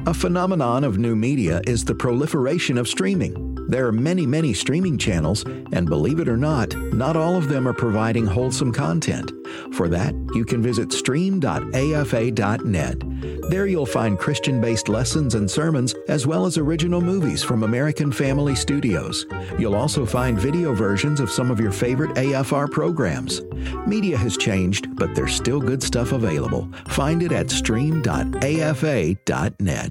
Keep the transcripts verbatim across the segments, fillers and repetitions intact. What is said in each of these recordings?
A phenomenon of new media is the proliferation of streaming. There are many, many streaming channels, and believe it or not, not all of them are providing wholesome content. For that, you can visit stream dot a f a dot net. There you'll find Christian-based lessons and sermons, as well as original movies from American Family Studios. You'll also find video versions of some of your favorite A F R programs. Media has changed, but there's still good stuff available. Find it at stream dot a f a dot net.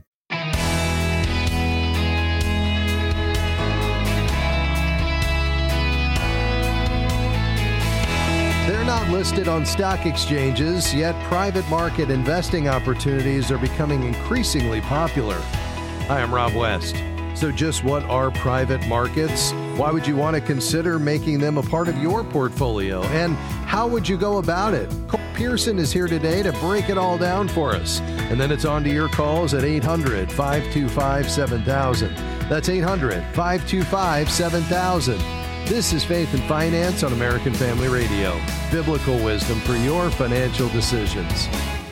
They're not listed on stock exchanges, yet private market investing opportunities are becoming increasingly popular. Hi, I'm Rob West. So just what are private markets? Why would you want to consider making them a part of your portfolio? And how would you go about it? Cole Pearson is here today to break it all down for us. And then it's on to your calls at eight hundred, five two five, seven thousand. That's eight hundred, five two five, seven thousand. This is Faith and Finance on American Family Radio. Biblical wisdom for your financial decisions.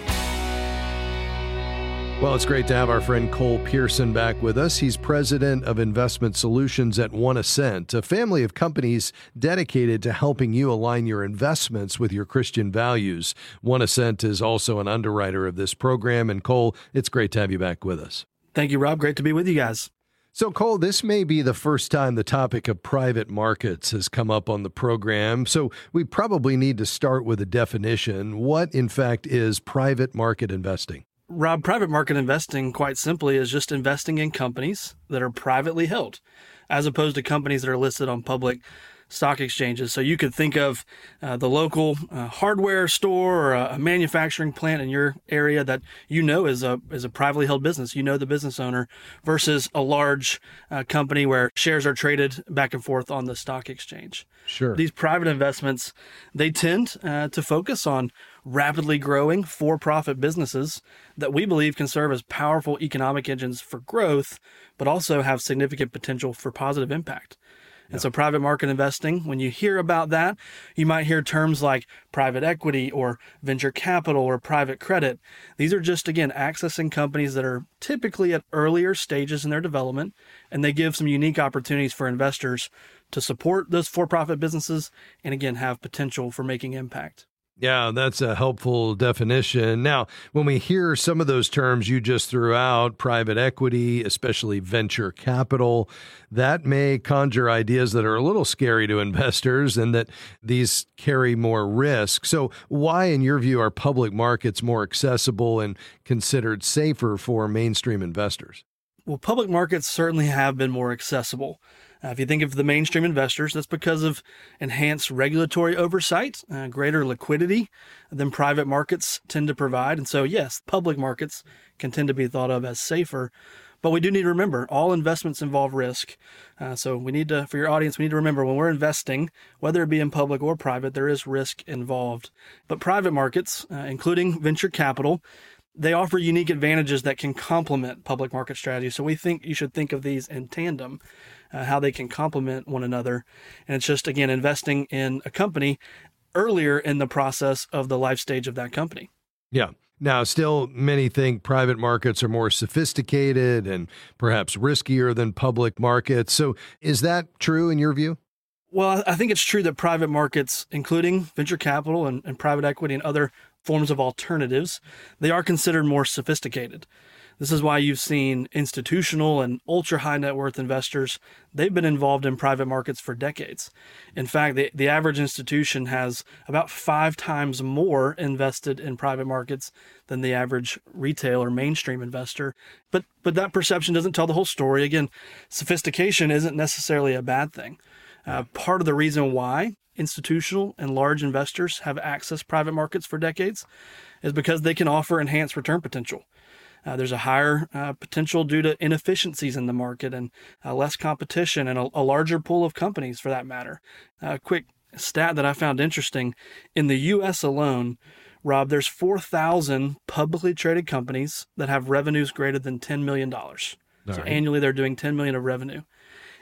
Well, it's great to have our friend Cole Pearson back with us. He's president of investment solutions at One Ascent, a family of companies dedicated to helping you align your investments with your Christian values. One Ascent is also an underwriter of this program. And Cole, it's great to have you back with us. Thank you, Rob. Great to be with you guys. So, Cole, this may be the first time the topic of private markets has come up on the program, so we probably need to start with a definition. What, in fact, is private market investing? Rob, private market investing, quite simply, is just investing in companies that are privately held, as opposed to companies that are listed on public stock exchanges. So you could think of uh, the local uh, hardware store or a, a manufacturing plant in your area that you know is a is a privately held business. You know the business owner, versus a large uh, company where shares are traded back and forth on the stock exchange. Sure. These private investments, they tend uh, to focus on rapidly growing for-profit businesses that we believe can serve as powerful economic engines for growth, but also have significant potential for positive impact. And so private market investing, when you hear about that, you might hear terms like private equity or venture capital or private credit. These are just, again, accessing companies that are typically at earlier stages in their development, and they give some unique opportunities for investors to support those for-profit businesses and, again, have potential for making impact. Yeah, that's a helpful definition. Now, when we hear some of those terms you just threw out, private equity, especially venture capital, that may conjure ideas that are a little scary to investors and that these carry more risk. So why, in your view, are public markets more accessible and considered safer for mainstream investors? Well, public markets certainly have been more accessible. Uh, if you think of the mainstream investors, that's because of enhanced regulatory oversight, uh, greater liquidity than private markets tend to provide. And so, yes, public markets can tend to be thought of as safer. But we do need to remember, all investments involve risk. Uh, so we need to, for your audience, we need to remember when we're investing, whether it be in public or private, there is risk involved. But private markets, uh, including venture capital, they offer unique advantages that can complement public market strategies. So we think you should think of these in tandem, uh, how they can complement one another. And it's just, again, investing in a company earlier in the process of the life stage of that company. Yeah. Now, still, many think private markets are more sophisticated and perhaps riskier than public markets. So is that true in your view? Well, I think it's true that private markets, including venture capital and, and private equity and other forms of alternatives, they are considered more sophisticated. This is why you've seen institutional and ultra high net worth investors. They've been involved in private markets for decades. In fact, the, the average institution has about five times more invested in private markets than the average retail or mainstream investor. But, but that perception doesn't tell the whole story. Again, sophistication isn't necessarily a bad thing. Uh, part of the reason why institutional and large investors have accessed private markets for decades is because they can offer enhanced return potential. Uh, there's a higher uh, potential due to inefficiencies in the market and uh, less competition and a, a larger pool of companies for that matter. A uh, quick stat that I found interesting, in the U S alone, Rob, there's four thousand publicly traded companies that have revenues greater than ten million dollars. So right. Annually they're doing ten million dollars of revenue.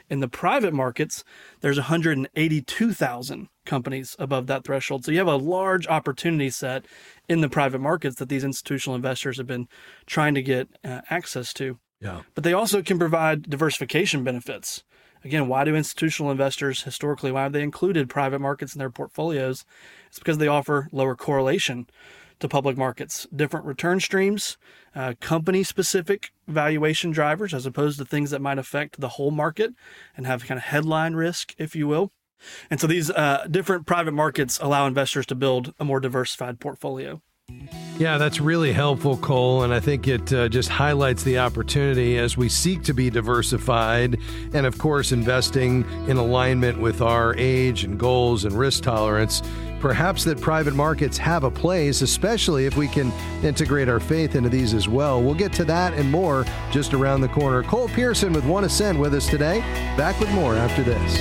In the private markets, there's one hundred eighty-two thousand companies above that threshold. So you have a large opportunity set in the private markets that these institutional investors have been trying to get uh, access to. Yeah. But they also can provide diversification benefits. Again, why do institutional investors historically, why have they included private markets in their portfolios? It's because they offer lower correlation to public markets, different return streams, uh, company-specific valuation drivers, as opposed to things that might affect the whole market and have kind of headline risk, if you will. And so these uh, different private markets allow investors to build a more diversified portfolio. Yeah, that's really helpful, Cole, and I think it uh, just highlights the opportunity as we seek to be diversified and, of course, investing in alignment with our age and goals and risk tolerance. Perhaps that private markets have a place, especially if we can integrate our faith into these as well. We'll get to that and more just around the corner. Cole Pearson with One Ascent with us today. Back with more after this.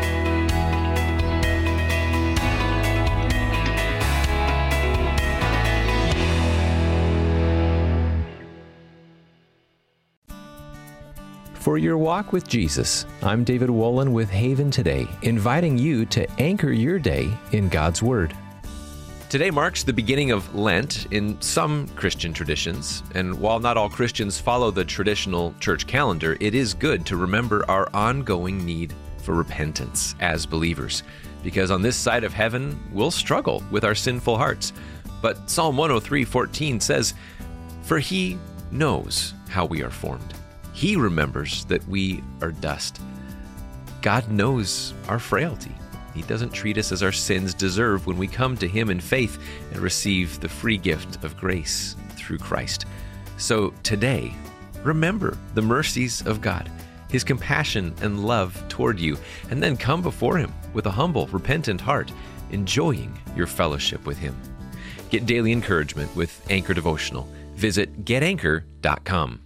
For your walk with Jesus, I'm David Wolin with Haven Today, inviting you to anchor your day in God's Word. Today marks the beginning of Lent in some Christian traditions, and while not all Christians follow the traditional church calendar, it is good to remember our ongoing need for repentance as believers, because on this side of heaven, we'll struggle with our sinful hearts. But Psalm one oh three fourteen says, "For He knows how we are formed. He remembers that we are dust." God knows our frailty. He doesn't treat us as our sins deserve when we come to Him in faith and receive the free gift of grace through Christ. So today, remember the mercies of God, His compassion and love toward you, and then come before Him with a humble, repentant heart, enjoying your fellowship with Him. Get daily encouragement with Anchor Devotional. Visit get anchor dot com.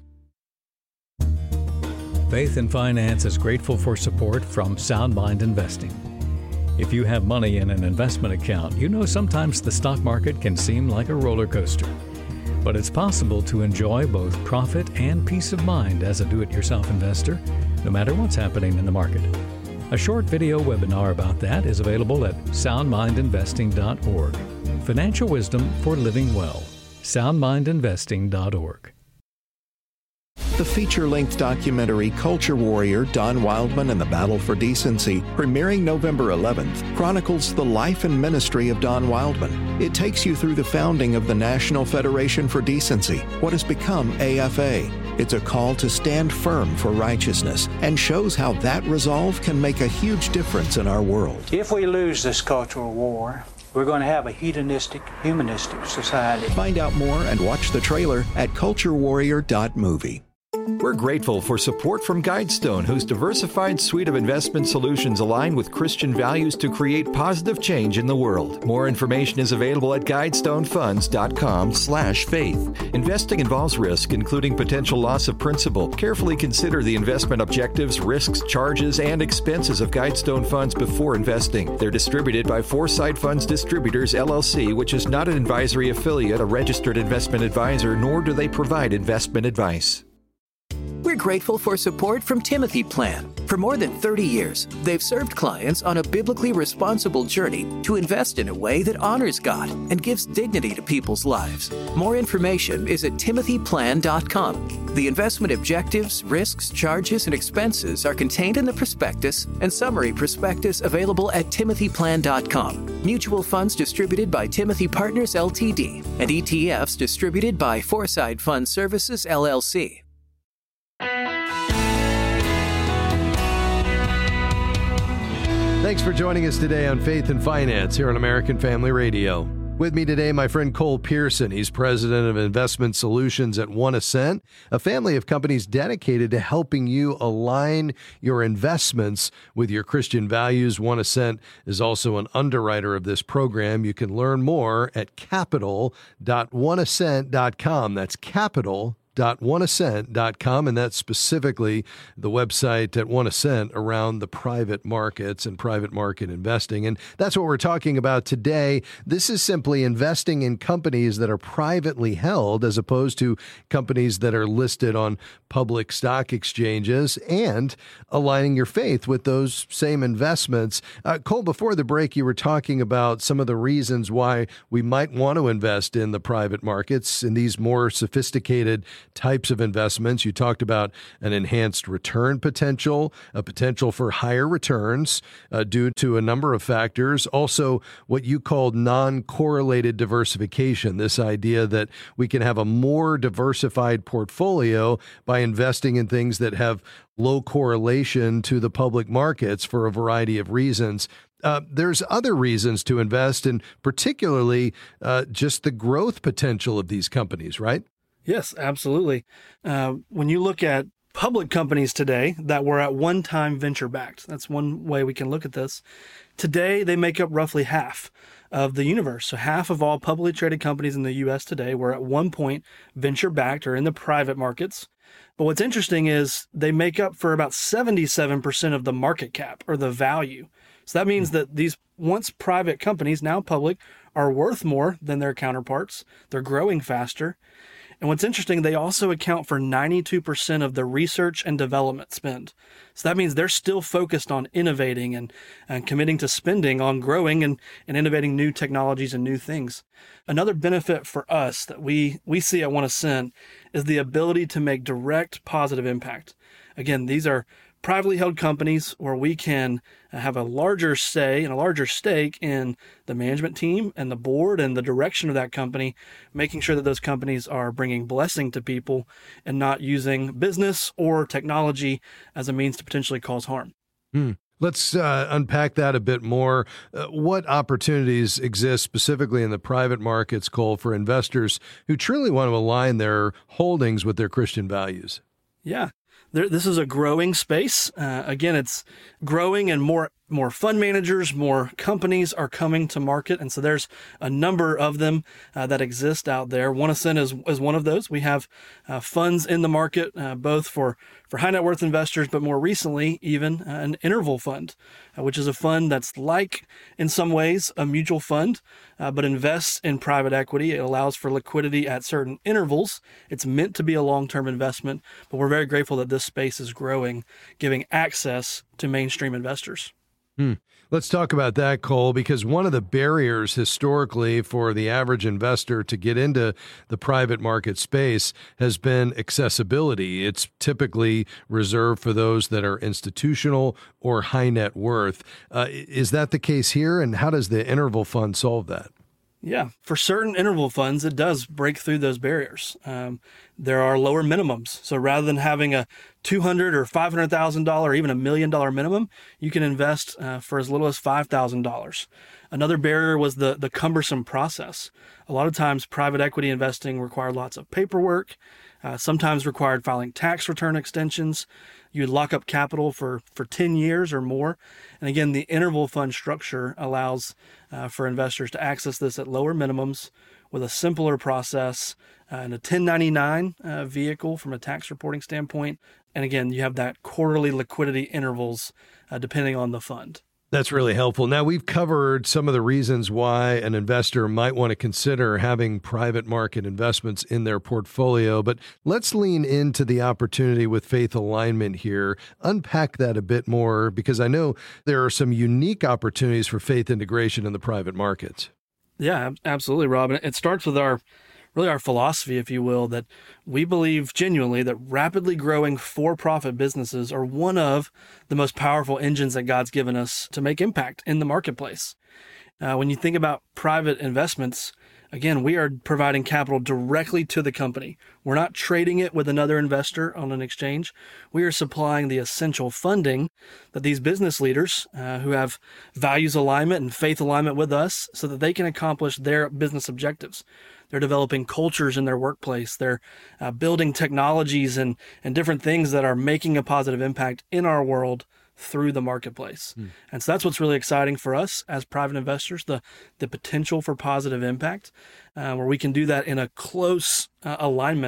Faith and Finance is grateful for support from Sound Mind Investing. If you have money in an investment account, you know sometimes the stock market can seem like a roller coaster. But it's possible to enjoy both profit and peace of mind as a do-it-yourself investor, no matter what's happening in the market. A short video webinar about that is available at sound mind investing dot org. Financial wisdom for living well. sound mind investing dot org. The feature-length documentary Culture Warrior, Don Wildman and the Battle for Decency, premiering November eleventh, chronicles the life and ministry of Don Wildman. It takes you through the founding of the National Federation for Decency, what has become A F A. It's a call to stand firm for righteousness and shows how that resolve can make a huge difference in our world. If we lose this cultural war, we're going to have a hedonistic, humanistic society. Find out more and watch the trailer at culture warrior dot movie. We're grateful for support from Guidestone, whose diversified suite of investment solutions align with Christian values to create positive change in the world. More information is available at guidestone funds dot com slash faith. Investing involves risk, including potential loss of principal. Carefully consider the investment objectives, risks, charges, and expenses of Guidestone funds before investing. They're distributed by Foresight Funds Distributors, L L C, which is not an advisory affiliate, a registered investment advisor, nor do they provide investment advice. We're grateful for support from Timothy Plan. For more than thirty years, they've served clients on a biblically responsible journey to invest in a way that honors God and gives dignity to people's lives. More information is at timothy plan dot com. The investment objectives, risks, charges, and expenses are contained in the prospectus and summary prospectus available at timothy plan dot com. Mutual funds distributed by Timothy Partners, L T D, and E T Fs distributed by Foresight Fund Services, L L C. Thanks for joining us today on Faith and Finance here on American Family Radio. With me today, my friend Cole Pearson. He's president of investment solutions at One Ascent, a family of companies dedicated to helping you align your investments with your Christian values. One Ascent is also an underwriter of this program. You can learn more at capital dot one ascent dot com. That's capital dot one ascent dot com, and that's specifically the website at One Ascent around the private markets and private market investing. And that's what we're talking about today. This is simply investing in companies that are privately held as opposed to companies that are listed on public stock exchanges, and aligning your faith with those same investments. Uh, Cole, before the break, you were talking about some of the reasons why we might want to invest in the private markets in these more sophisticated types of investments. You talked about an enhanced return potential, a potential for higher returns uh, due to a number of factors. Also, what you called non-correlated diversification, this idea that we can have a more diversified portfolio by investing in things that have low correlation to the public markets for a variety of reasons. Uh, there's other reasons to invest, and particularly uh, just the growth potential of these companies, right? Yes, absolutely. Uh, when you look at public companies today that were at one time venture-backed, that's one way we can look at this. Today, they make up roughly half of the universe. So half of all publicly traded companies in the U S today were at one point venture-backed or in the private markets. But what's interesting is they make up for about seventy-seven percent of the market cap or the value. So that means that these once private companies, now public, are worth more than their counterparts. They're growing faster. And what's interesting, they also account for ninety-two percent of the research and development spend. So that means they're still focused on innovating and, and committing to spending on growing and, and innovating new technologies and new things. Another benefit for us that we, we see at One Ascent is the ability to make direct positive impact. Again, these are privately held companies where we can have a larger say and a larger stake in the management team and the board and the direction of that company, making sure that those companies are bringing blessing to people and not using business or technology as a means to potentially cause harm. Hmm. Let's uh, unpack that a bit more. Uh, what opportunities exist specifically in the private markets, Cole, for investors who truly want to align their holdings with their Christian values? Yeah. There, this is a growing space. Uh, again, it's growing, and more more fund managers, more companies are coming to market. And so there's a number of them uh, that exist out there. One Ascent is, is one of those. We have uh, funds in the market, uh, both for, for high net worth investors, but more recently, even uh, an interval fund, uh, which is a fund that's like, in some ways, a mutual fund, uh, but invests in private equity. It allows for liquidity at certain intervals. It's meant to be a long-term investment, but we're very grateful that this space is growing, giving access to mainstream investors. Hmm. Let's talk about that, Cole, because one of the barriers historically for the average investor to get into the private market space has been accessibility. It's typically reserved for those that are institutional or high net worth. Uh, is that the case here? And how does the interval fund solve that? Yeah, for certain interval funds, it does break through those barriers. Um, there are lower minimums. So rather than having a two hundred thousand dollars or five hundred thousand dollars or even a million dollar minimum, you can invest uh, for as little as five thousand dollars. Another barrier was the, the cumbersome process. A lot of times private equity investing required lots of paperwork, uh, sometimes required filing tax return extensions. You'd lock up capital for, for ten years or more. And again, the interval fund structure allows uh, for investors to access this at lower minimums with a simpler process uh, and a ten ninety-nine uh, vehicle from a tax reporting standpoint. And again, you have that quarterly liquidity intervals uh, depending on the fund. That's really helpful. Now, we've covered some of the reasons why an investor might want to consider having private market investments in their portfolio, but let's lean into the opportunity with faith alignment here. Unpack that a bit more, because I know there are some unique opportunities for faith integration in the private markets. Yeah, absolutely, Rob. And it starts with our really our philosophy, if you will, that we believe genuinely that rapidly growing for-profit businesses are one of the most powerful engines that God's given us to make impact in the marketplace. Uh, when you think about private investments, again, we are providing capital directly to the company. We're not trading it with another investor on an exchange. We are supplying the essential funding that these business leaders uh, who have values alignment and faith alignment with us so that they can accomplish their business objectives. They're developing cultures in their workplace. They're uh, building technologies and, and different things that are making a positive impact in our world through the marketplace. Mm. And so that's what's really exciting for us as private investors, the the potential for positive impact, uh, where we can do that in a close uh, alignment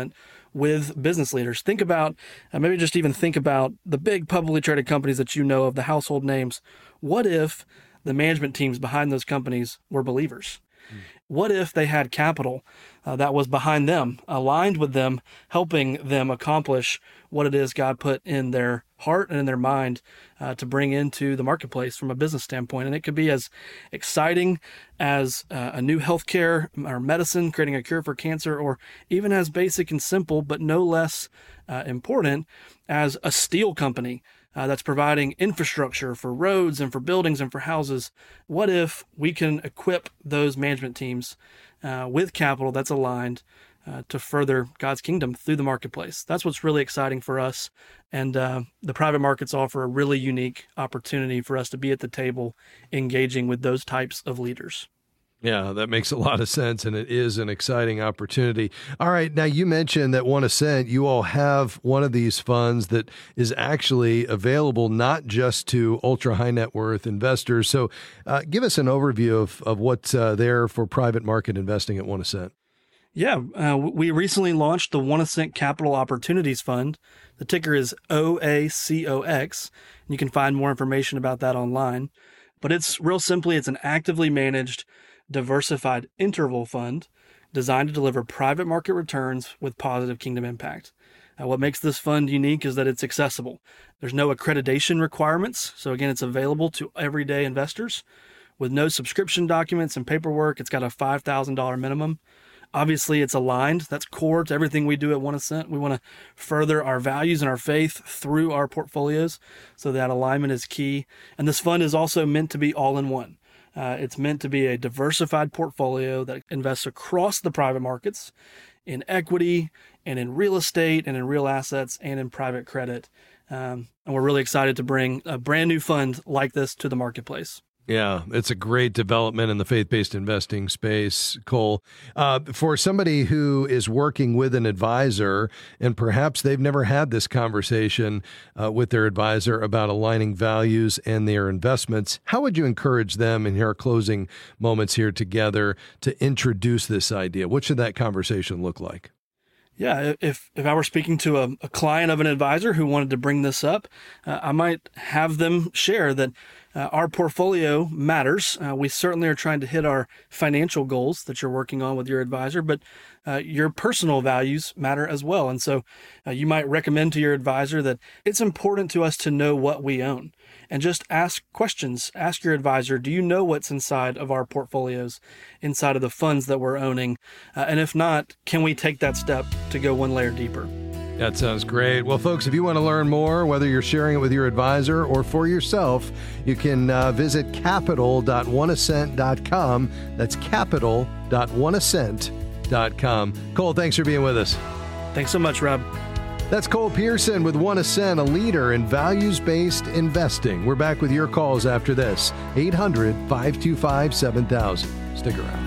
with business leaders. Think about, uh, maybe just even think about the big publicly traded companies that you know of, the household names. What if the management teams behind those companies were believers? What if they had capital uh, that was behind them, aligned with them, helping them accomplish what it is God put in their heart and in their mind uh, to bring into the marketplace from a business standpoint? And it could be as exciting as uh, a new healthcare or medicine, creating a cure for cancer, or even as basic and simple, but no less uh, important, as a steel company Uh, that's providing infrastructure for roads and for buildings and for houses. What if we can equip those management teams uh, with capital that's aligned uh, to further God's kingdom through the marketplace? That's what's really exciting for us. And uh, the private markets offer a really unique opportunity for us to be at the table engaging with those types of leaders. Yeah, that makes a lot of sense, and it is an exciting opportunity. All right, now you mentioned that One Ascent, you all have one of these funds that is actually available not just to ultra-high net worth investors. So uh, give us an overview of, of what's uh, there for private market investing at One Ascent. Yeah, uh, we recently launched the One Ascent Capital Opportunities Fund. The ticker is O A C O X, and you can find more information about that online. But it's real simply, it's an actively managed diversified interval fund designed to deliver private market returns with positive kingdom impact. Uh, what makes this fund unique is that it's accessible. There's no accreditation requirements. So again, it's available to everyday investors with no subscription documents and paperwork. It's got a five thousand dollars minimum. Obviously, it's aligned. That's core to everything we do at One Ascent. We want to further our values and our faith through our portfolios. So that alignment is key. And this fund is also meant to be all in one. Uh, it's meant to be a diversified portfolio that invests across the private markets in equity and in real estate and in real assets and in private credit. Um, and we're really excited to bring a brand new fund like this to the marketplace. Yeah, it's a great development in the faith-based investing space, Cole. Uh, for somebody who is working with an advisor and perhaps they've never had this conversation uh, with their advisor about aligning values and their investments, how would you encourage them in our closing moments here together to introduce this idea? What should that conversation look like? Yeah, if if I were speaking to a, a client of an advisor who wanted to bring this up, uh, I might have them share that uh, our portfolio matters. Uh, we certainly are trying to hit our financial goals that you're working on with your advisor, but uh, your personal values matter as well. And so uh, you might recommend to your advisor that it's important to us to know what we own. And just ask questions. Ask your advisor, do you know what's inside of our portfolios, inside of the funds that we're owning? Uh, and if not, can we take that step to go one layer deeper? That sounds great. Well, folks, if you want to learn more, whether you're sharing it with your advisor or for yourself, you can uh, visit capital dot one ascent dot com. That's capital dot one ascent dot com. Cole, thanks for being with us. Thanks so much, Rob. That's Cole Pearson with One Ascent, a leader in values-based investing. We're back with your calls after this. eight hundred, five two five, seven thousand. Stick around.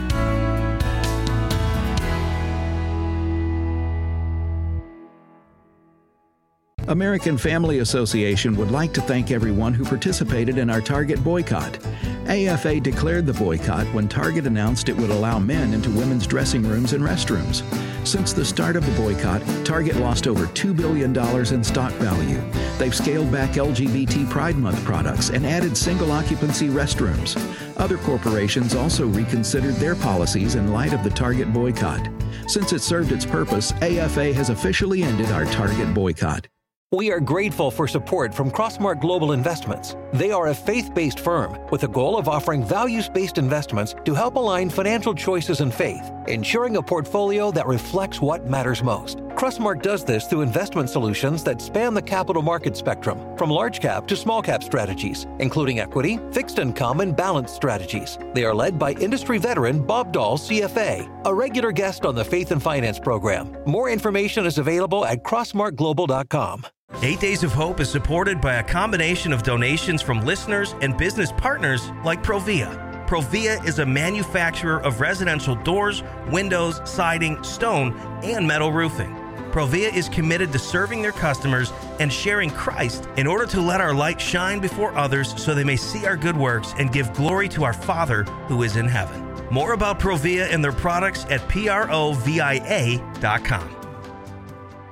American Family Association would like to thank everyone who participated in our Target boycott. A F A declared the boycott when Target announced it would allow men into women's dressing rooms and restrooms. Since the start of the boycott, Target lost over two billion dollars in stock value. They've scaled back L G B T Pride Month products and added single-occupancy restrooms. Other corporations also reconsidered their policies in light of the Target boycott. Since it served its purpose, A F A has officially ended our Target boycott. We are grateful for support from Crossmark Global Investments. They are a faith-based firm with a goal of offering values-based investments to help align financial choices and faith, ensuring a portfolio that reflects what matters most. Crossmark does this through investment solutions that span the capital market spectrum, from large cap to small cap strategies, including equity, fixed income, and balanced strategies. They are led by industry veteran Bob Dahl, C F A, a regular guest on the Faith and Finance program. More information is available at crossmark global dot com. Eight Days of Hope is supported by a combination of donations from listeners and business partners like Provia. Provia is a manufacturer of residential doors, windows, siding, stone, and metal roofing. Provia is committed to serving their customers and sharing Christ in order to let our light shine before others so they may see our good works and give glory to our Father who is in heaven. More about Provia and their products at provia dot com.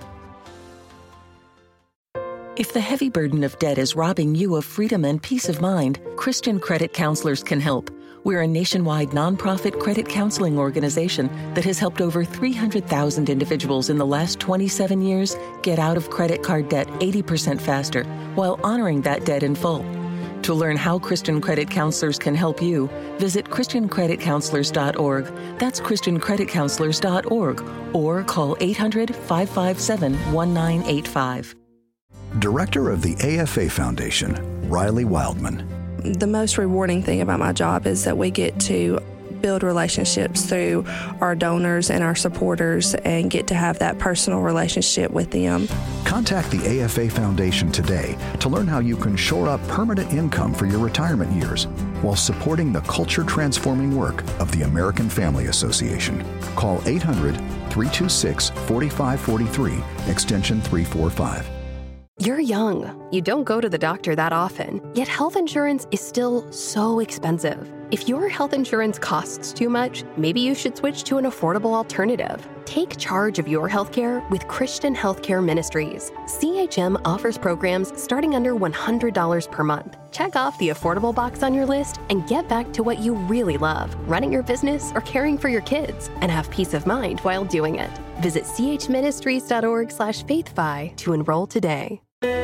If the heavy burden of debt is robbing you of freedom and peace of mind, Christian Credit Counselors can help. We're a nationwide nonprofit credit counseling organization that has helped over three hundred thousand individuals in the last twenty-seven years get out of credit card debt eighty percent faster while honoring that debt in full. To learn how Christian Credit Counselors can help you, visit Christian Credit Counselors dot org. That's Christian Credit Counselors dot org or call eight hundred, five five seven, one nine eight five. Director of the A F A Foundation, Riley Wildman. The most rewarding thing about my job is that we get to build relationships through our donors and our supporters and get to have that personal relationship with them. Contact the A F A Foundation today to learn how you can shore up permanent income for your retirement years while supporting the culture-transforming work of the American Family Association. Call eight hundred, three two six, four five four three, extension three forty-five. You're young. You don't go to the doctor that often, yet health insurance is still so expensive. If your health insurance costs too much, maybe you should switch to an affordable alternative. Take charge of your healthcare with Christian Healthcare Ministries. C H M offers programs starting under one hundred dollars per month. Check off the affordable box on your list and get back to what you really love, running your business or caring for your kids, and have peace of mind while doing it. Visit c h ministries dot org slash faithfi to enroll today.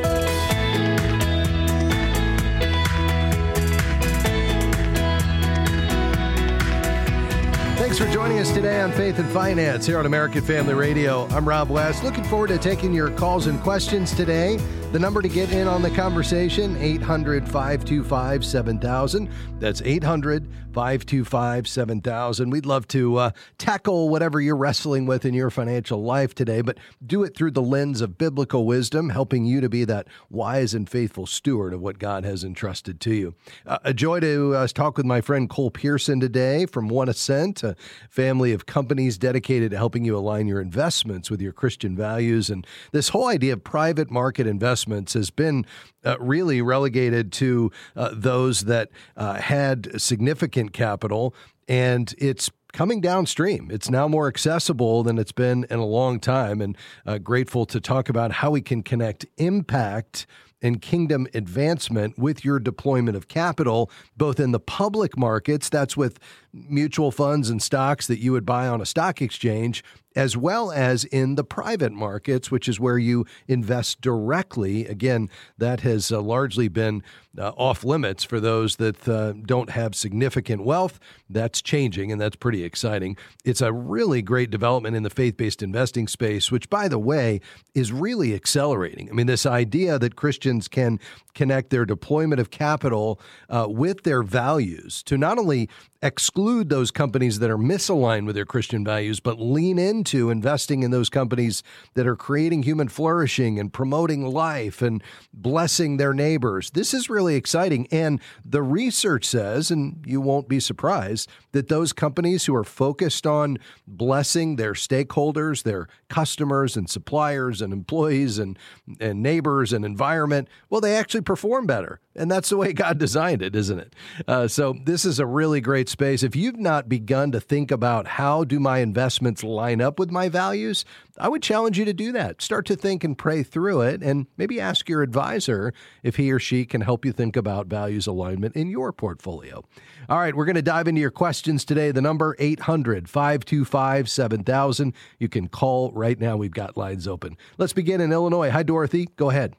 Thanks for joining us today on Faith and Finance here on American Family Radio. I'm Rob West. Looking forward to taking your calls and questions today. The number to get in on the conversation, eight hundred, five two five, seven thousand. That's eight hundred, five two five, seven thousand. We'd love to uh, tackle whatever you're wrestling with in your financial life today, but do it through the lens of biblical wisdom, helping you to be that wise and faithful steward of what God has entrusted to you. Uh, a joy to uh, talk with my friend Cole Pearson today from One Ascent, a family of companies dedicated to helping you align your investments with your Christian values. And this whole idea of private market investments has been uh, really relegated to uh, those that uh, had significant capital, and it's coming downstream. It's now more accessible than it's been in a long time, and uh, grateful to talk about how we can connect impact and kingdom advancement with your deployment of capital, both in the public markets, that's with mutual funds and stocks that you would buy on a stock exchange, as well as in the private markets, which is where you invest directly. Again, that has uh, largely been uh, off limits for those that uh, don't have significant wealth. That's changing, and that's pretty exciting. It's a really great development in the faith-based investing space, which, by the way, is really accelerating. I mean, this idea that Christians can connect their deployment of capital uh, with their values to not only exclude those companies that are misaligned with their Christian values, but lean into investing in those companies that are creating human flourishing and promoting life and blessing their neighbors. This is really exciting. And the research says, and you won't be surprised, that those companies who are focused on blessing their stakeholders, their customers and suppliers and employees and, and neighbors and environment, well, they actually perform better. And that's the way God designed it, isn't it? Uh, so this is a really great space. If you've not begun to think about how do my investments line up with my values, I would challenge you to do that. Start to think and pray through it, and maybe ask your advisor if he or she can help you think about values alignment in your portfolio. All right, we're going to dive into your questions today. The number eight hundred, five two five, seven thousand. You can call right now. We've got lines open. Let's begin in Illinois. Hi, Dorothy. Go ahead.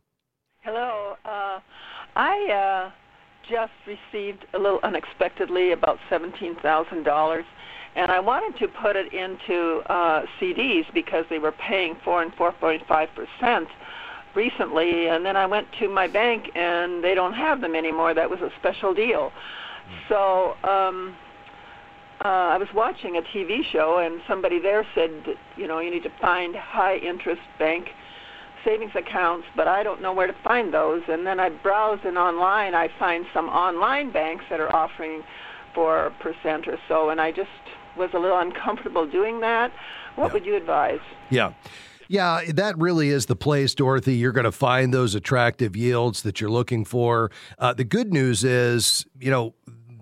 Hello. Uh, I uh, just received a little unexpectedly about seventeen thousand dollars, and I wanted to put it into uh, C Ds because they were paying four and four point five percent recently, and then I went to my bank and they don't have them anymore. That was a special deal. So um, uh, I was watching a T V show, and somebody there said that, you know, you need to find high-interest bank savings accounts, but I don't know where to find those. And then I browse and online, I find some online banks that are offering four percent or so, and I just was a little uncomfortable doing that. What yeah. would you advise? Yeah. Yeah, that really is the place, Dorothy. You're going to find those attractive yields that you're looking for. Uh, the good news is, you know,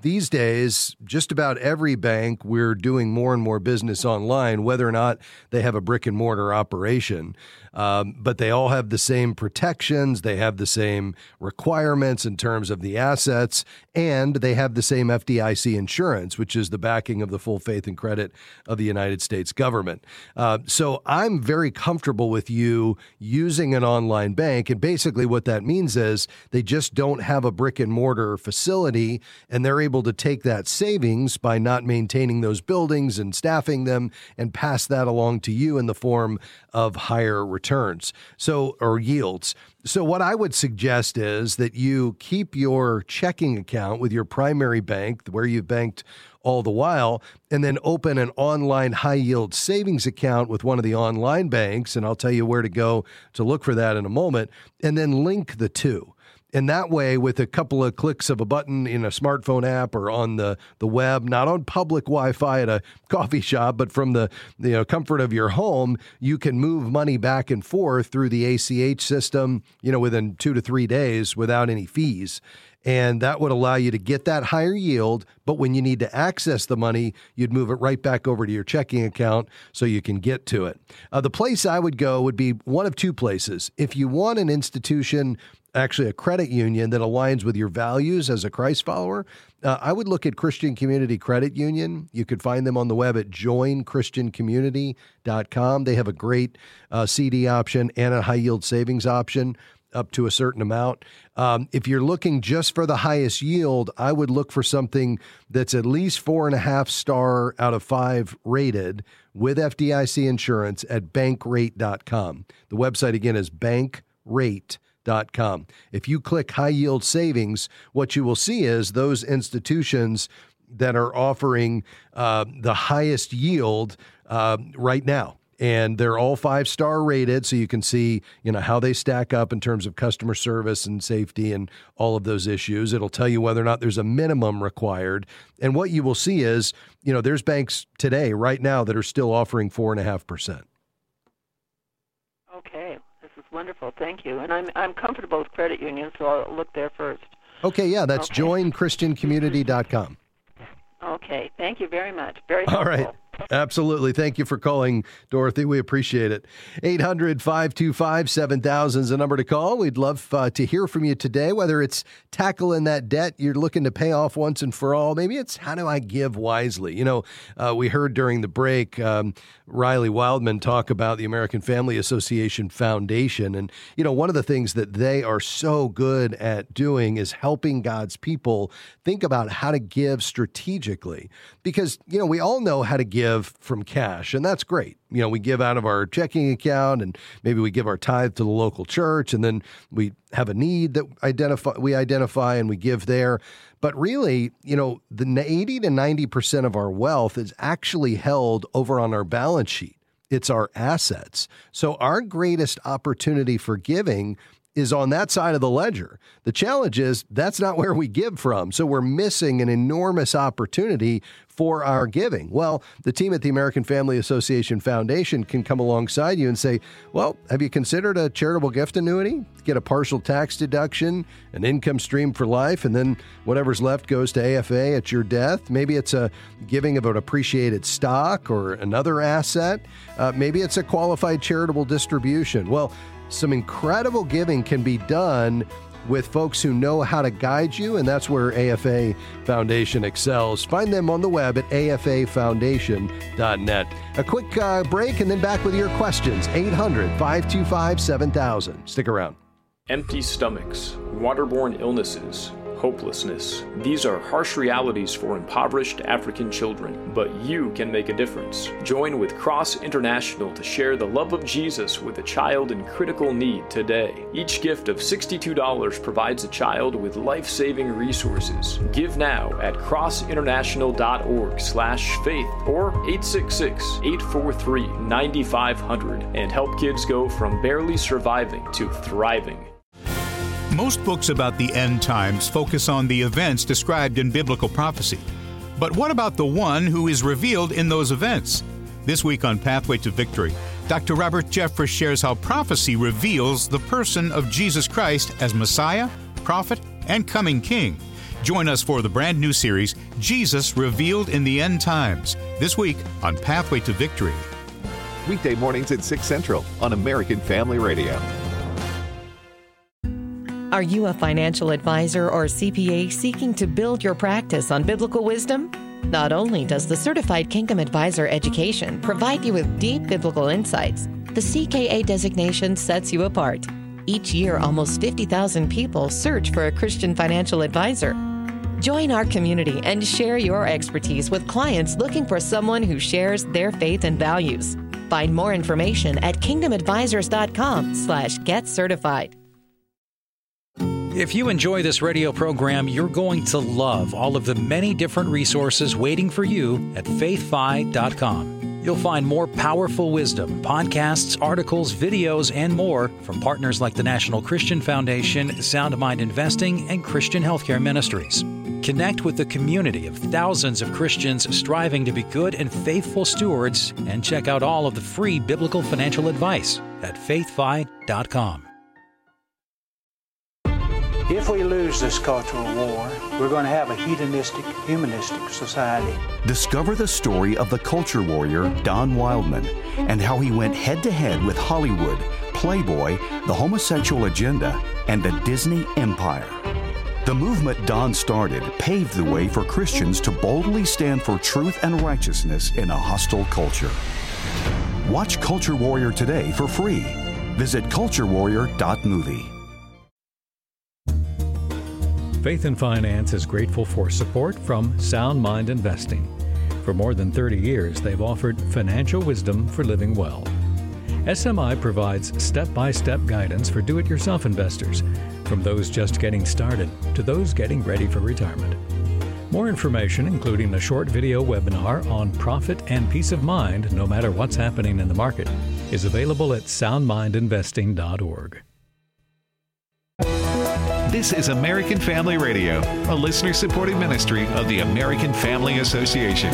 these days, just about every bank, we're doing more and more business online, whether or not they have a brick and mortar operation. Um, but they all have the same protections. They have the same requirements in terms of the assets, and they have the same F D I C insurance, which is the backing of the full faith and credit of the United States government. Uh, so I'm very comfortable with you using an online bank. And basically what that means is they just don't have a brick and mortar facility, and they're able to take that savings by not maintaining those buildings and staffing them and pass that along to you in the form of higher returns, so or yields. So what I would suggest is that you keep your checking account with your primary bank where you've banked all the while, and then open an online high-yield savings account with one of the online banks, and I'll tell you where to go to look for that in a moment, and then link the two. And that way, with a couple of clicks of a button in a smartphone app or on the, the web, not on public Wi-Fi at a coffee shop, but from the, the you know, comfort of your home, you can move money back and forth through the A C H system, you know, within two to three days without any fees. And that would allow you to get that higher yield, but when you need to access the money, you'd move it right back over to your checking account so you can get to it. Uh, the place I would go would be one of two places. If you want an institution, actually a credit union that aligns with your values as a Christ follower, uh, I would look at Christian Community Credit Union. You could find them on the web at join christian community dot com. They have a great uh, C D option and a high-yield savings option up to a certain amount. Um, if you're looking just for the highest yield, I would look for something that's at least four and a half star out of five rated with F D I C insurance at bankrate dot com. The website again is bankrate dot com. If you click high yield savings, what you will see is those institutions that are offering uh, the highest yield uh, right now. And they're all five-star rated, so you can see, you know, how they stack up in terms of customer service and safety and all of those issues. It'll tell you whether or not there's a minimum required. And what you will see is, you know, there's banks today, right now, that are still offering four point five percent. Okay, this is wonderful. Thank you. And I'm I'm comfortable with credit unions, so I'll look there first. Okay, yeah, that's okay. join christian community dot com. Okay, thank you very much. Very helpful. All right. Absolutely. Thank you for calling, Dorothy. We appreciate it. eight hundred, five two five, seven thousand is the number to call. We'd love uh, to hear from you today, whether it's tackling that debt you're looking to pay off once and for all. Maybe it's how do I give wisely? You know, uh, we heard during the break um, Riley Wildman talk about the American Family Association Foundation. And, you know, one of the things that they are so good at doing is helping God's people think about how to give strategically. Because, you know, we all know how to give from cash, and that's great. You know, we give out of our checking account, and maybe we give our tithe to the local church, and then we have a need that identify we identify and we give there. But really, you know, the eighty to ninety percent of our wealth is actually held over on our balance sheet. It's our assets. So our greatest opportunity for giving is on that side of the ledger. The challenge is that's not where we give from. So we're missing an enormous opportunity for our giving. Well, the team at the American Family Association Foundation can come alongside you and say, well, have you considered a charitable gift annuity? Get a partial tax deduction, an income stream for life, and then whatever's left goes to A F A at your death. Maybe it's a giving of an appreciated stock or another asset. Uh, maybe it's a qualified charitable distribution. Well, some incredible giving can be done with folks who know how to guide you, and that's where A F A Foundation excels. Find them on the web at A F A foundation dot net. A quick uh, break and then back with your questions. eight hundred, five two five, seven thousand. Stick around. Empty stomachs, waterborne illnesses, hopelessness. These are harsh realities for impoverished African children, but you can make a difference. Join with Cross International to share the love of Jesus with a child in critical need today. Each gift of sixty-two dollars provides a child with life-saving resources. Give now at cross international dot org slash faith or eight six six, eight four three, nine five zero zero and help kids go from barely surviving to thriving. Most books about the end times focus on the events described in biblical prophecy. But what about the one who is revealed in those events? This week on Pathway to Victory, Doctor Robert Jeffress shares how prophecy reveals the person of Jesus Christ as Messiah, prophet, and coming King. Join us for the brand new series, Jesus Revealed in the End Times, this week on Pathway to Victory. Weekday mornings at six Central on American Family Radio. Are you a financial advisor or C P A seeking to build your practice on biblical wisdom? Not only does the Certified Kingdom Advisor education provide you with deep biblical insights, the C K A designation sets you apart. Each year, almost fifty thousand people search for a Christian financial advisor. Join our community and share your expertise with clients looking for someone who shares their faith and values. Find more information at kingdomadvisors.com slash get certified. If you enjoy this radio program, you're going to love all of the many different resources waiting for you at faith fi dot com. You'll find more powerful wisdom, podcasts, articles, videos, and more from partners like the National Christian Foundation, Sound Mind Investing, and Christian Healthcare Ministries. Connect with the community of thousands of Christians striving to be good and faithful stewards, and check out all of the free biblical financial advice at faith fi dot com. If we lose this cultural war, we're going to have a hedonistic, humanistic society. Discover the story of the culture warrior Don Wildman and how he went head-to-head with Hollywood, Playboy, the homosexual agenda, and the Disney empire. The movement Don started paved the way for Christians to boldly stand for truth and righteousness in a hostile culture. Watch Culture Warrior today for free. Visit culture warrior dot movie. Faith and Finance is grateful for support from Sound Mind Investing. For more than thirty years, they've offered financial wisdom for living well. S M I provides step-by-step guidance for do-it-yourself investors, from those just getting started to those getting ready for retirement. More information, including a short video webinar on profit and peace of mind, no matter what's happening in the market, is available at sound mind investing dot org. This is American Family Radio, a listener-supported ministry of the American Family Association.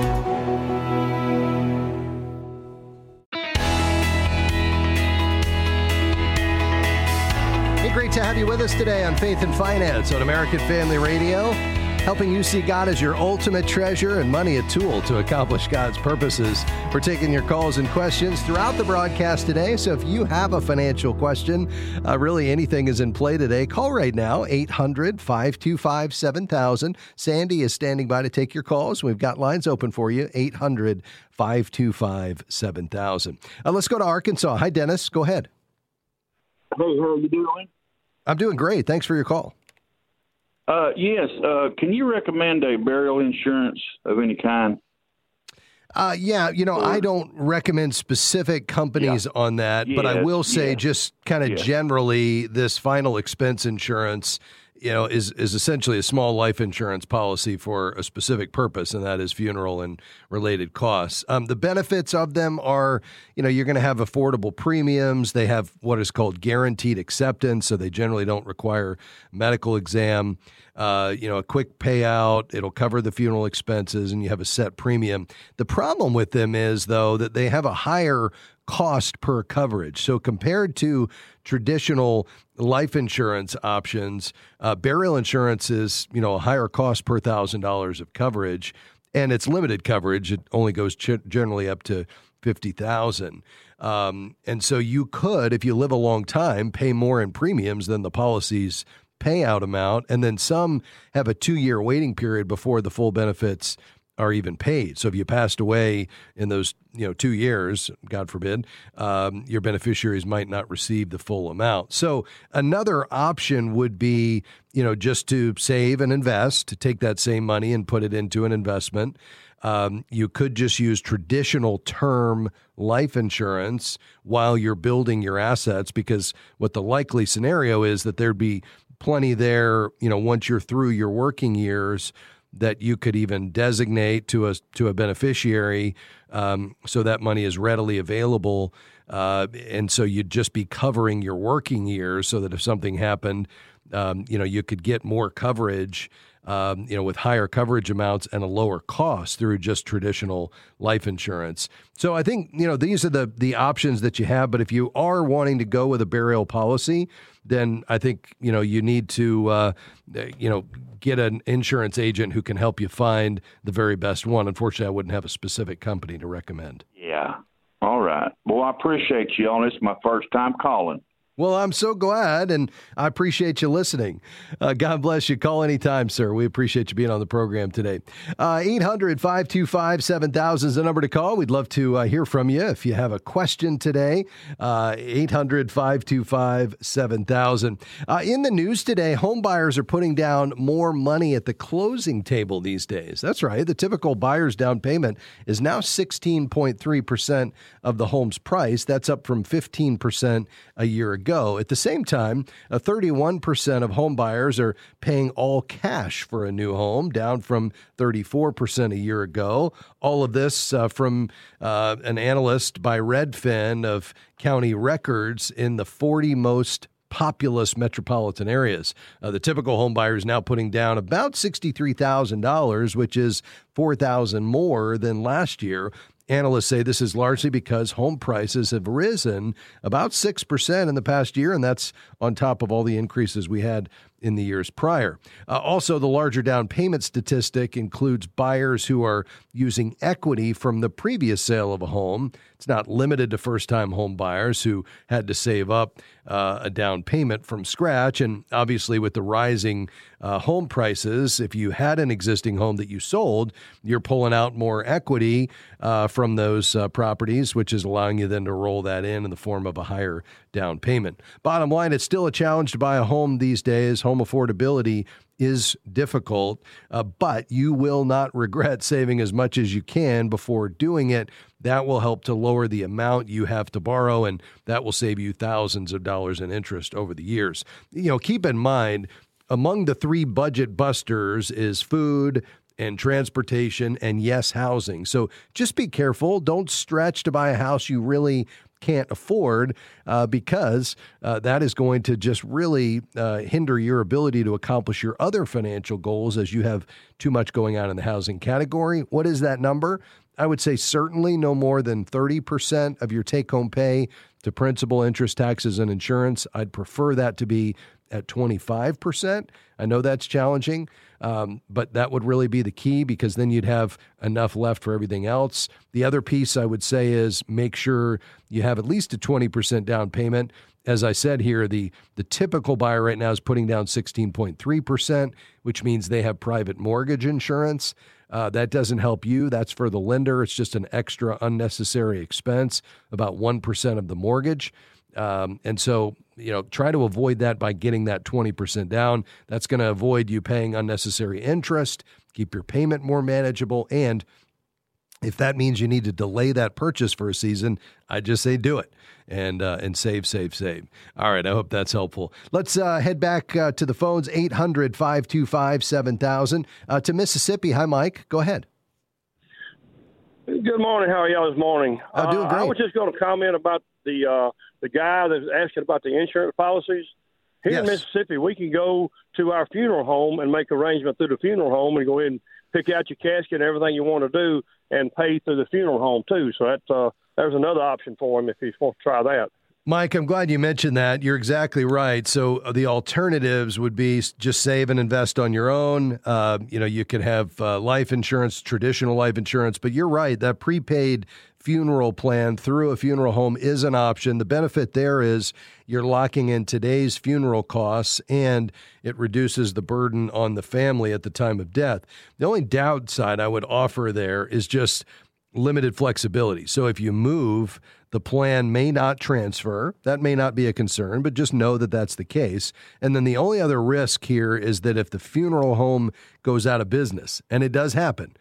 Hey, great to have you with us today on Faith and Finance on American Family Radio, helping you see God as your ultimate treasure and money a tool to accomplish God's purposes. We're taking your calls and questions throughout the broadcast today, so if you have a financial question, uh, really anything is in play today, call right now, eight hundred, five two five, seven thousand. Sandy is standing by to take your calls. We've got lines open for you, eight hundred, five two five, seven thousand. Uh, let's go to Arkansas. Hi, Dennis. Go ahead. Hey, how are you doing? I'm doing great. Thanks for your call. Uh, yes. Uh, can you recommend a burial insurance of any kind? Uh, yeah, you know, or, I don't recommend specific companies yeah. on that, yes, but I will say yes. just kind of yes. generally this final expense insurance, you know, is, is essentially a small life insurance policy for a specific purpose, and that is funeral and related costs. Um, the benefits of them are, you know, you're going to have affordable premiums. They have what is called guaranteed acceptance, so they generally don't require medical exam. Uh, you know, a quick payout, it'll cover the funeral expenses, and you have a set premium. The problem with them is, though, that they have a higher cost per coverage. So compared to traditional life insurance options, uh, burial insurance is, you know, a higher cost per thousand dollars of coverage, and it's limited coverage. It only goes ch- generally up to fifty thousand dollars. Um, and so you could, if you live a long time, pay more in premiums than the policy's payout amount, and then some have a two-year waiting period before the full benefits are even paid. So if you passed away in those, you know, two years, God forbid, um, your beneficiaries might not receive the full amount. So another option would be, you know, just to save and invest, to take that same money and put it into an investment. Um, you could just use traditional term life insurance while you're building your assets, because what the likely scenario is that there'd be plenty there, you know, once you're through your working years, that you could even designate to a to a beneficiary, um, so that money is readily available, uh, and so you'd just be covering your working years, so that if something happened, um, you know, you could get more coverage um, you know, with higher coverage amounts and a lower cost through just traditional life insurance. So I think, you know, these are the the options that you have. But if you are wanting to go with a burial policy, then I think, you know, you need to, uh, you know, get an insurance agent who can help you find the very best one. Unfortunately, I wouldn't have a specific company to recommend. Yeah. All right. Well, I appreciate you on this. My first time calling. Well, I'm so glad, and I appreciate you listening. Uh, God bless you. Call anytime, sir. We appreciate you being on the program today. Uh, eight hundred, five two five, seven thousand is the number to call. We'd love to uh, hear from you if you have a question today. Uh, eight hundred, five two five, seven thousand. Uh, in the news today, home buyers are putting down more money at the closing table these days. That's right. The typical buyer's down payment is now sixteen point three percent of the home's price. That's up from fifteen percent a year ago. At the same time, a thirty-one percent of home buyers are paying all cash for a new home, down from thirty-four percent a year ago. All of this uh, from uh, an analyst by Redfin of county records in the forty most populous metropolitan areas. Uh, the typical home buyer is now putting down about sixty-three thousand dollars, which is four thousand dollars more than last year. Analysts say this is largely because home prices have risen about six percent in the past year, and that's on top of all the increases we had in the years prior. Uh, also, the larger down payment statistic includes buyers who are using equity from the previous sale of a home. It's not limited to first-time home buyers who had to save up uh, a down payment from scratch. And obviously, with the rising uh, home prices, if you had an existing home that you sold, you're pulling out more equity uh, from those uh, properties, which is allowing you then to roll that in in the form of a higher down payment. Bottom line, it's still a challenge to buy a home these days. Home affordability is difficult, uh, but you will not regret saving as much as you can before doing it. That will help to lower the amount you have to borrow, and that will save you thousands of dollars in interest over the years. You know, keep in mind, among the three budget busters is food and transportation and, yes, housing. So just be careful. Don't stretch to buy a house you really can't afford uh, because uh, that is going to just really uh, hinder your ability to accomplish your other financial goals as you have too much going on in the housing category. What is that number? I would say certainly no more than thirty percent of your take-home pay to principal, interest, taxes, and insurance. I'd prefer that to be at twenty-five percent. I know that's challenging, um, but that would really be the key because then you'd have enough left for everything else. The other piece I would say is make sure you have at least a twenty percent down payment. As I said here, the, the typical buyer right now is putting down sixteen point three percent, which means they have private mortgage insurance. Uh, that doesn't help you. That's for the lender. It's just an extra unnecessary expense, about one percent of the mortgage. Um, and so, you know, try to avoid that by getting that twenty percent down. That's going to avoid you paying unnecessary interest, keep your payment more manageable. And if that means you need to delay that purchase for a season, I just say do it and uh, and save, save, save. All right. I hope that's helpful. Let's uh, head back uh, to the phones, eight hundred, five two five, seven thousand. Uh, to Mississippi. Hi, Mike. Go ahead. Good morning. How are y'all this morning? I'm doing great. Uh, I was just going to comment about the uh, the guy that's asking about the insurance policies. Here yes. in Mississippi, we can go to our funeral home and make arrangement through the funeral home and go ahead and pick out your casket and everything you want to do and pay through the funeral home, too. So that's, uh, there's another option for him if he's supposed to try that. Mike, I'm glad you mentioned that. You're exactly right. So the alternatives would be just save and invest on your own. Uh, you know, you could have uh, life insurance, traditional life insurance, but you're right. That prepaid funeral plan through a funeral home is an option. The benefit there is you're locking in today's funeral costs and it reduces the burden on the family at the time of death. The only downside I would offer there is just limited flexibility. So if you move, the plan may not transfer. That may not be a concern, but just know that that's the case. And then the only other risk here is that if the funeral home goes out of business, and it does happen,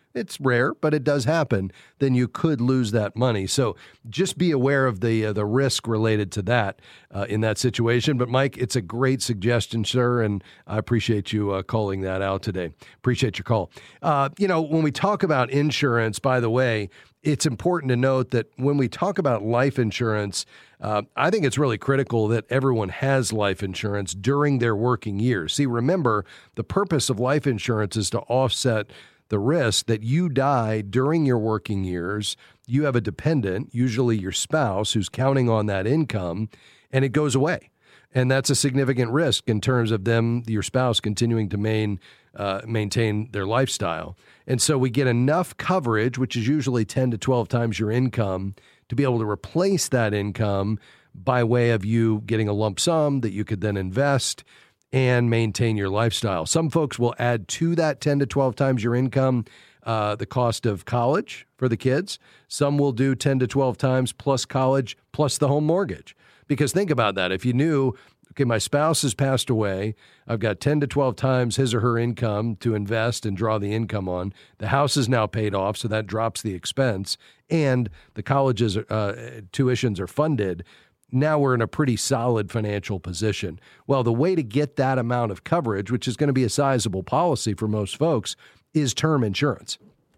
it's rare, but it does happen, then you could lose that money. So just be aware of the uh, the risk related to that uh, in that situation. But Mike, it's a great suggestion, sir, and I appreciate you uh, calling that out today. Appreciate your call. Uh, you know, when we talk about insurance, by the way, it's important to note that when we talk about life insurance, uh, I think it's really critical that everyone has life insurance during their working years. See, remember, the purpose of life insurance is to offset the risk that you die during your working years. You have a dependent, usually your spouse, who's counting on that income, and it goes away. And that's a significant risk in terms of them, your spouse, continuing to main, uh, maintain their lifestyle. And so we get enough coverage, which is usually ten to twelve times your income, to be able to replace that income by way of you getting a lump sum that you could then invest and maintain your lifestyle. Some folks will add to that ten to twelve times your income uh, the cost of college for the kids. Some will do ten to twelve times plus college plus the home mortgage. Because think about that. If you knew, okay, my spouse has passed away, I've got ten to twelve times his or her income to invest and draw the income on. The house is now paid off, so that drops the expense, and the college's uh, tuitions are funded. Now we're in a pretty solid financial position. Well, the way to get that amount of coverage, which is going to be a sizable policy for most folks, is term insurance.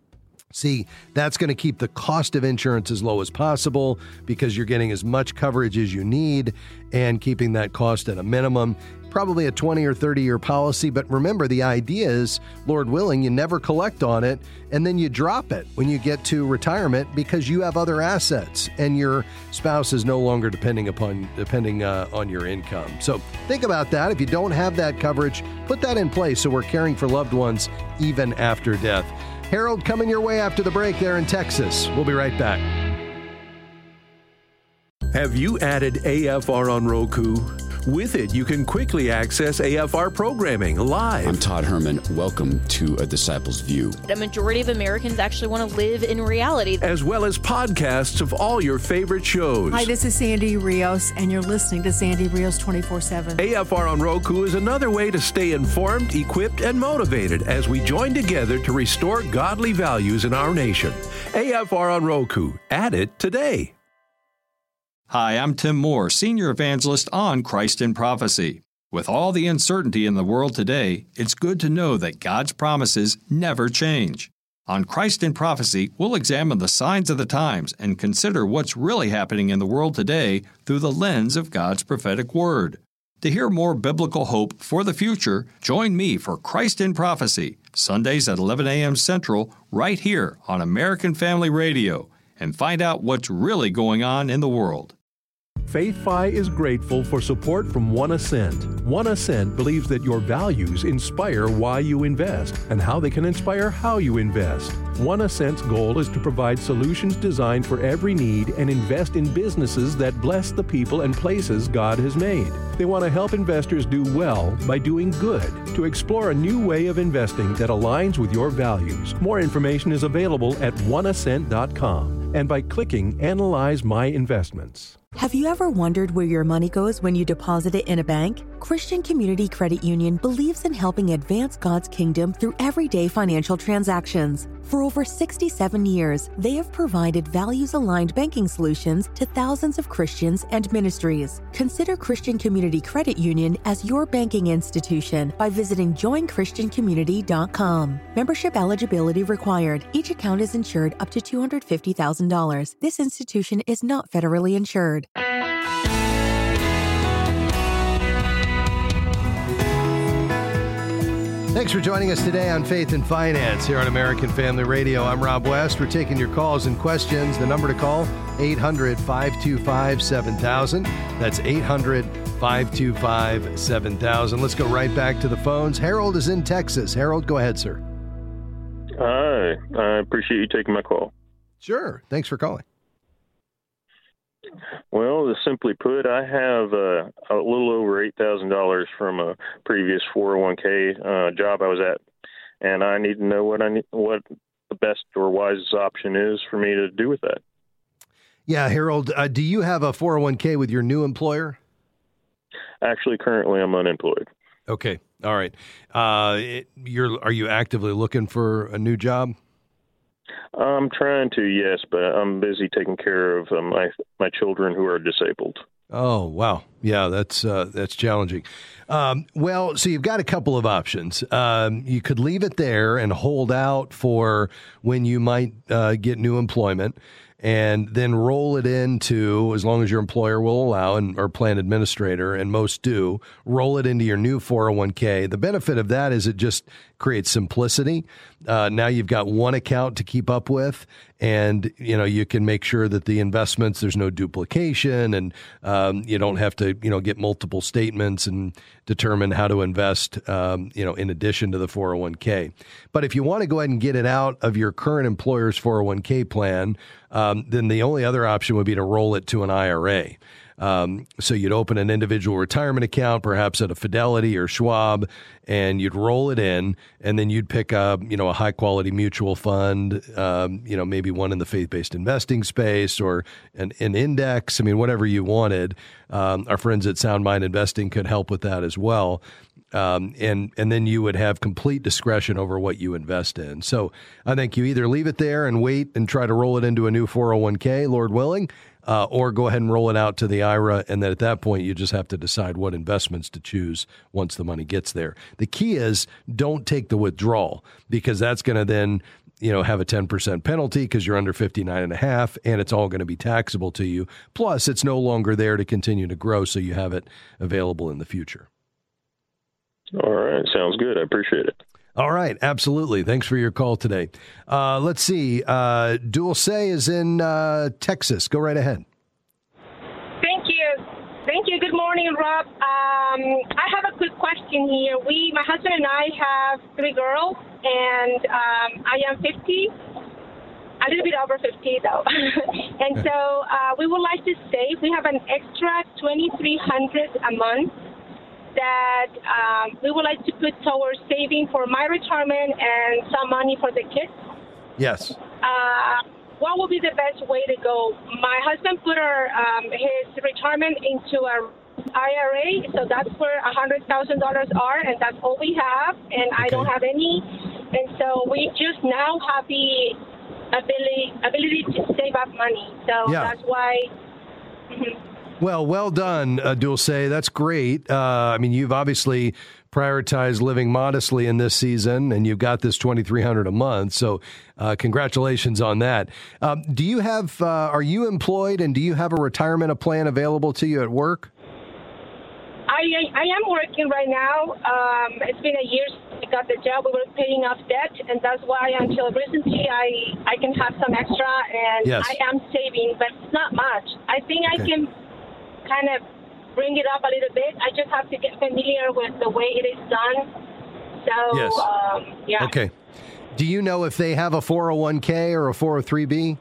See, that's going to keep the cost of insurance as low as possible because you're getting as much coverage as you need and keeping that cost at a minimum. Probably a twenty or thirty year policy, but remember, the idea is, Lord willing, you never collect on it and then you drop it when you get to retirement because you have other assets and your spouse is no longer depending upon depending uh, on your income. So think about that. If you don't have that coverage, put that in place so we're caring for loved ones even after death. Harold, coming your way after the break there in Texas. We'll be right back. Have you added A F R on Roku? With it, you can quickly access A F R programming live. I'm Todd Herman. Welcome to A Disciple's View. A majority of Americans actually want to live in reality. As well as podcasts of all your favorite shows. Hi, this is Sandy Rios, and you're listening to Sandy Rios twenty-four seven. A F R on Roku is another way to stay informed, equipped, and motivated as we join together to restore godly values in our nation. A F R on Roku. Add it today. Hi, I'm Tim Moore, Senior Evangelist on Christ in Prophecy. With all the uncertainty in the world today, it's good to know that God's promises never change. On Christ in Prophecy, we'll examine the signs of the times and consider what's really happening in the world today through the lens of God's prophetic word. To hear more biblical hope for the future, join me for Christ in Prophecy, Sundays at eleven a.m. Central, right here on American Family Radio, and find out what's really going on in the world. FaithFi is grateful for support from One Ascent. One Ascent believes that your values inspire why you invest and how they can inspire how you invest. One Ascent's goal is to provide solutions designed for every need and invest in businesses that bless the people and places God has made. They want to help investors do well by doing good, to explore a new way of investing that aligns with your values. More information is available at one ascent dot com and by clicking Analyze My Investments. Have you ever wondered where your money goes when you deposit it in a bank? Christian Community Credit Union believes in helping advance God's kingdom through everyday financial transactions. For over sixty-seven years, they have provided values-aligned banking solutions to thousands of Christians and ministries. Consider Christian Community Credit Union as your banking institution by visiting join christian community dot com. Membership eligibility required. Each account is insured up to two hundred fifty thousand dollars. This institution is not federally insured. Thanks for joining us today on Faith and Finance here on American Family Radio. I'm Rob West. We're taking your calls and questions. The number to call, eight hundred, five two five, seven thousand. That's eight hundred, five two five, seven thousand. Let's go right back to the phones. Harold is in Texas. Harold, go ahead, sir. Hi. I appreciate you taking my call. Sure. Thanks for calling. Well, simply put, I have uh, a little over eight thousand dollars from a previous four oh one k uh, job I was at, and I need to know what I need, what the best or wisest option is for me to do with that. Yeah, Harold, uh, do you have a four oh one k with your new employer? Actually, currently I'm unemployed. Okay, all right. Uh, it, you're are you actively looking for a new job? I'm trying to, yes, but I'm busy taking care of uh, my my children who are disabled. Oh, wow. Yeah, that's uh, that's challenging. Um, well, so you've got a couple of options. Um, you could leave it there and hold out for when you might uh, get new employment, and then roll it into, as long as your employer will allow, and or plan administrator, and most do, roll it into your new four oh one k. The benefit of that is it just creates simplicity. Uh, now you've got one account to keep up with, and you know you can make sure that the investments, there's no duplication, and um, you don't have to you know get multiple statements and determine how to invest um, you know in addition to the four oh one k. But if you want to go ahead and get it out of your current employer's four oh one k plan, um, then the only other option would be to roll it to an I R A. Um, so you'd open an individual retirement account, perhaps at a Fidelity or Schwab, and you'd roll it in, and then you'd pick up, you know, a high quality mutual fund, um, you know, maybe one in the faith-based investing space or an, an index. I mean, whatever you wanted. Um, our friends at Sound Mind Investing could help with that as well. Um, and, and then you would have complete discretion over what you invest in. So I think you either leave it there and wait and try to roll it into a new four oh one k, Lord willing, uh, or go ahead and roll it out to the I R A. And then at that point, you just have to decide what investments to choose once the money gets there. The key is don't take the withdrawal, because that's going to then, you know, have a ten percent penalty because you're under fifty-nine and a half, and it's all going to be taxable to you. Plus, it's no longer there to continue to grow, so you have it available in the future. All right. Sounds good. I appreciate it. All right. Absolutely. Thanks for your call today. Uh, let's see. Uh, Dulce is in uh, Texas. Go right ahead. Thank you. Thank you. Good morning, Rob. Um, I have a quick question here. We, my husband and I have three girls, and um, I am fifty, a little bit over fifty, though. And so uh, we would like to save. We have an extra twenty-three hundred dollars a month that um, we would like to put towards saving for my retirement and some money for the kids. Yes. Uh, what would be the best way to go? My husband put our, um, his retirement into a I R A, so that's where one hundred thousand dollars are, and that's all we have, and okay. I don't have any. And so we just now have the ability, ability to save up money. So yeah. That's why... Mm-hmm. Well, well done, uh, Dulce. That's great. Uh, I mean, you've obviously prioritized living modestly in this season, and you've got this twenty-three hundred dollars a month. So uh, congratulations on that. Um, do you have, uh, are you employed, and do you have a retirement plan available to you at work? I, I am working right now. Um, it's been a year since I got the job. We were paying off debt, and that's why until recently I, I can have some extra, and yes. I am saving, but it's not much. I think okay. I can kind of bring it up a little bit. I just have to get familiar with the way it is done. So, yes. um, yeah. Okay. Do you know if they have a four oh one k or a four oh three b?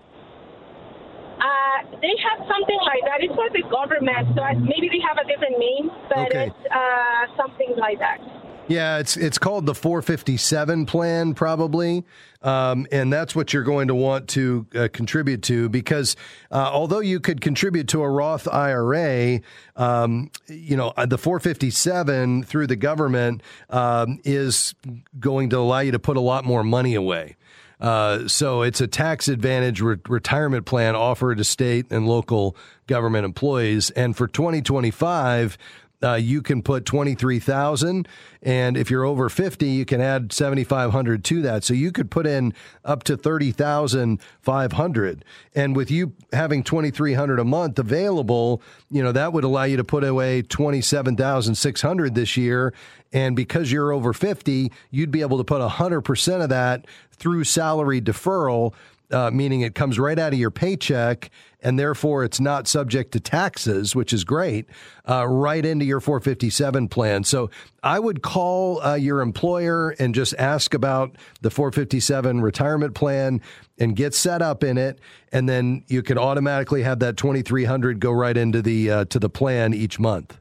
Uh, they have something like that. It's for the government, so maybe they have a different name, but okay. it's uh, something like that. Yeah, it's it's called the four fifty-seven plan, probably, um, and that's what you're going to want to uh, contribute to, because uh, although you could contribute to a Roth I R A, um, you know, the four fifty-seven through the government um, is going to allow you to put a lot more money away. Uh, so it's a tax advantage re- retirement plan offered to state and local government employees, and for twenty twenty-five. Uh, you can put twenty-three thousand dollars, and if you're over fifty, you can add seventy-five hundred dollars to that. So you could put in up to thirty thousand five hundred dollars. And with you having twenty-three hundred dollars a month available, you know, that would allow you to put away twenty-seven thousand six hundred dollars this year. And because you're over fifty, you'd be able to put one hundred percent of that through salary deferral, uh, meaning it comes right out of your paycheck, and therefore it's not subject to taxes, which is great, uh, right into your four fifty-seven plan. So I would call uh, your employer and just ask about the four fifty-seven retirement plan and get set up in it, and then you could automatically have that twenty-three hundred go right into the uh, to the plan each month.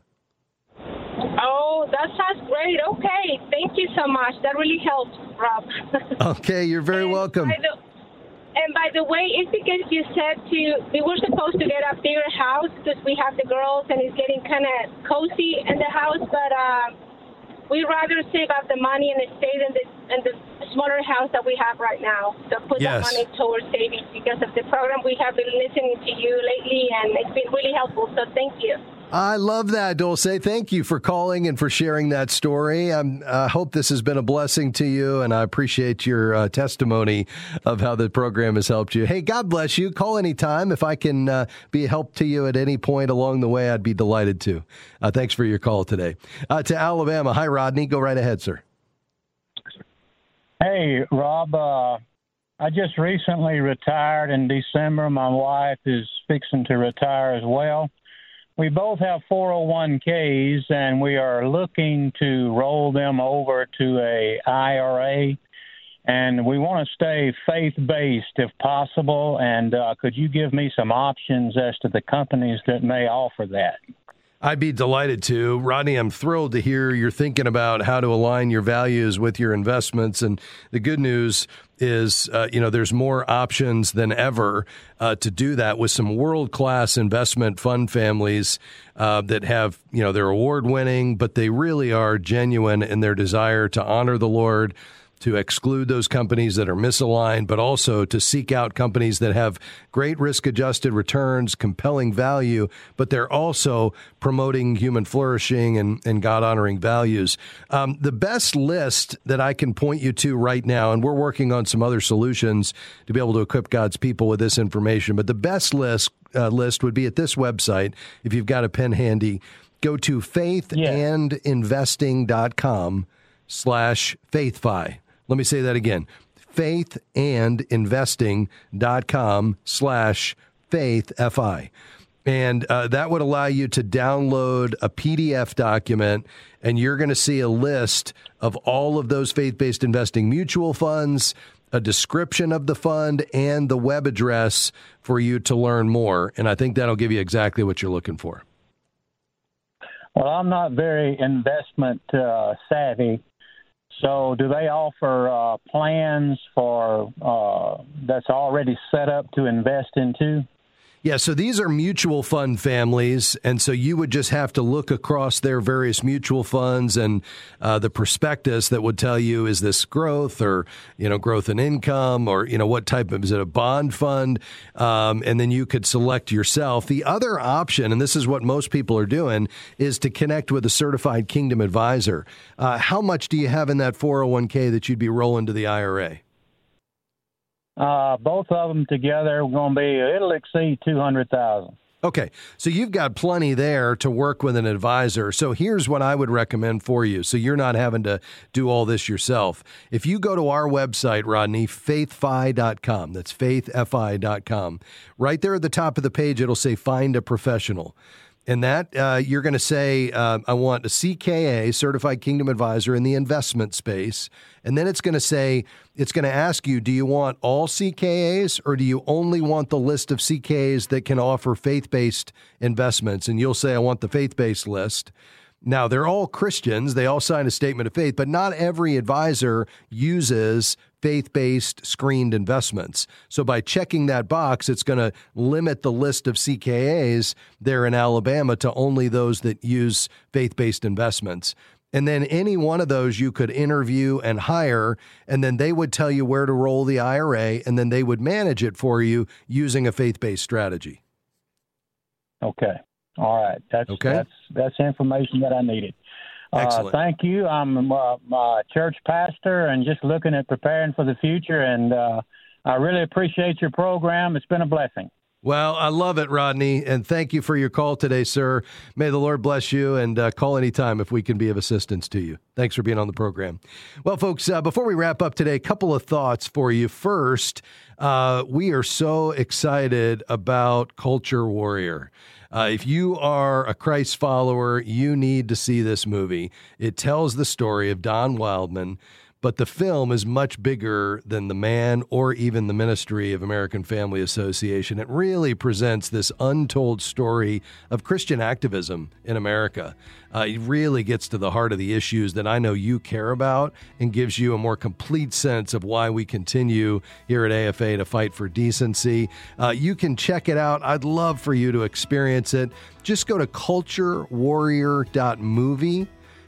Oh, that sounds great. Okay, thank you so much. That really helps, Rob. Okay, you're very and welcome. By the, and by the way, it's because you said to we were supposed to get a bigger house because we have the girls and it's getting kind of cozy in the house, but uh, we'd rather save up the money and stay in the, in the smaller house that we have right now. So put Yes. that money towards savings because of the program. We have been listening to you lately, and it's been really helpful. So thank you. I love that, Dulce. Thank you for calling and for sharing that story. I uh, hope this has been a blessing to you, and I appreciate your uh, testimony of how the program has helped you. Hey, God bless you. Call anytime. If I can uh, be a help to you at any point along the way, I'd be delighted to. Uh, thanks for your call today. Uh, to Alabama. Hi, Rodney. Go right ahead, sir. Hey, Rob. Uh, I just recently retired in December. My wife is fixing to retire as well. We both have four oh one k's, and we are looking to roll them over to a I R A, and we want to stay faith-based if possible, and uh, could you give me some options as to the companies that may offer that? I'd be delighted to. Rodney, I'm thrilled to hear you're thinking about how to align your values with your investments. And the good news is, uh, you know, there's more options than ever uh, to do that with some world-class investment fund families uh, that have, you know, they're award-winning, but they really are genuine in their desire to honor the Lord, to exclude those companies that are misaligned, but also to seek out companies that have great risk-adjusted returns, compelling value, but they're also promoting human flourishing and, and God-honoring values. Um, the best list that I can point you to right now, and we're working on some other solutions to be able to equip God's people with this information, but the best list uh, list would be at this website. If you've got a pen handy, go to faithandinvesting.com slash faithfi. Let me say that again, faithandinvesting.com slash faith, F I. And uh, that would allow you to download a P D F document, and you're going to see a list of all of those faith-based investing mutual funds, a description of the fund, and the web address for you to learn more. And I think that'll give you exactly what you're looking for. Well, I'm not very investment uh, savvy. So do they offer uh, plans for uh, that's already set up to invest into? Yeah, so these are mutual fund families, and so you would just have to look across their various mutual funds and uh, the prospectus that would tell you, is this growth or, you know, growth in income, or, you know, what type of, is it a bond fund? Um, and then you could select yourself. The other option, and this is what most people are doing, is to connect with a certified Kingdom advisor. Uh, how much do you have in that four oh one k that you'd be rolling to the I R A? Uh, both of them together are going to be, it'll exceed two hundred thousand dollars. Okay, so you've got plenty there to work with an advisor. So here's what I would recommend for you, so you're not having to do all this yourself. If you go to our website, Rodney, faithfi dot com, that's faith f i dot com, right there at the top of the page, it'll say Find a Professional. And that, uh, you're going to say, uh, I want a C K A, Certified Kingdom Advisor, in the investment space. And then it's going to say, it's going to ask you, do you want all C K As, or do you only want the list of C K As that can offer faith-based investments? And you'll say, I want the faith-based list. Now, they're all Christians. They all sign a statement of faith, but not every advisor uses faith-based screened investments. So by checking that box, it's going to limit the list of C K As there in Alabama to only those that use faith-based investments. And then any one of those you could interview and hire, and then they would tell you where to roll the I R A, and then they would manage it for you using a faith-based strategy. Okay. All right. That's okay. That's that's information that I needed. Excellent. Uh, thank you. I'm a, a church pastor and just looking at preparing for the future, and uh, I really appreciate your program. It's been a blessing. Well, I love it, Rodney, and thank you for your call today, sir. May the Lord bless you, and uh, call anytime if we can be of assistance to you. Thanks for being on the program. Well, folks, uh, before we wrap up today, a couple of thoughts for you. First, uh, we are so excited about Culture Warrior. Uh, if you are a Christ follower, you need to see this movie. It tells the story of Don Wildman, but the film is much bigger than the man or even the ministry of American Family Association. It really presents this untold story of Christian activism in America. Uh, it really gets to the heart of the issues that I know you care about, and gives you a more complete sense of why we continue here at A F A to fight for decency. Uh, you can check it out. I'd love for you to experience it. Just go to culture warrior dot movie.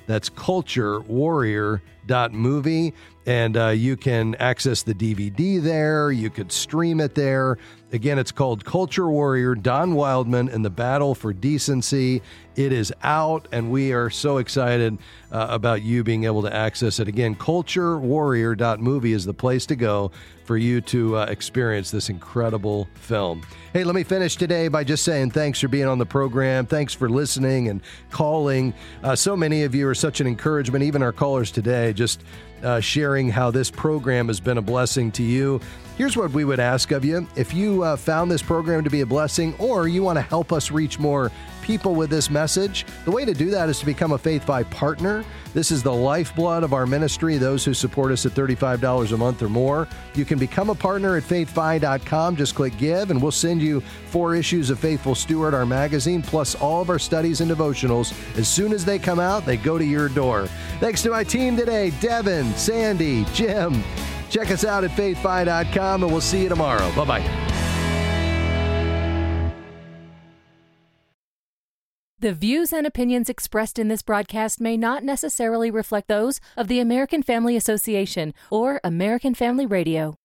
That's culture warrior dot movie, and uh, you can access the D V D there. You could stream it there. Again, it's called Culture Warrior, Don Wildman and the Battle for Decency. It is out, and we are so excited uh, about you being able to access it. Again, culture warrior dot movie is the place to go for you to uh, experience this incredible film. Hey, let me finish today by just saying thanks for being on the program. Thanks for listening and calling. Uh, so many of you are such an encouragement, even our callers today, just uh, sharing how this program has been a blessing to you. Here's what we would ask of you. If you uh, found this program to be a blessing, or you want to help us reach more people with this message, the way to do that is to become a Faith Fi partner. This is the lifeblood of our ministry, those who support us at thirty-five dollars a month or more. You can become a partner at faith fi dot com. Just click Give, and we'll send you four issues of Faithful Steward, our magazine, plus all of our studies and devotionals. As soon as they come out, they go to your door. Thanks to my team today, Devin, Sandy, Jim. Check us out at faith fi dot com, and we'll see you tomorrow. Bye-bye. The views and opinions expressed in this broadcast may not necessarily reflect those of the American Family Association or American Family Radio.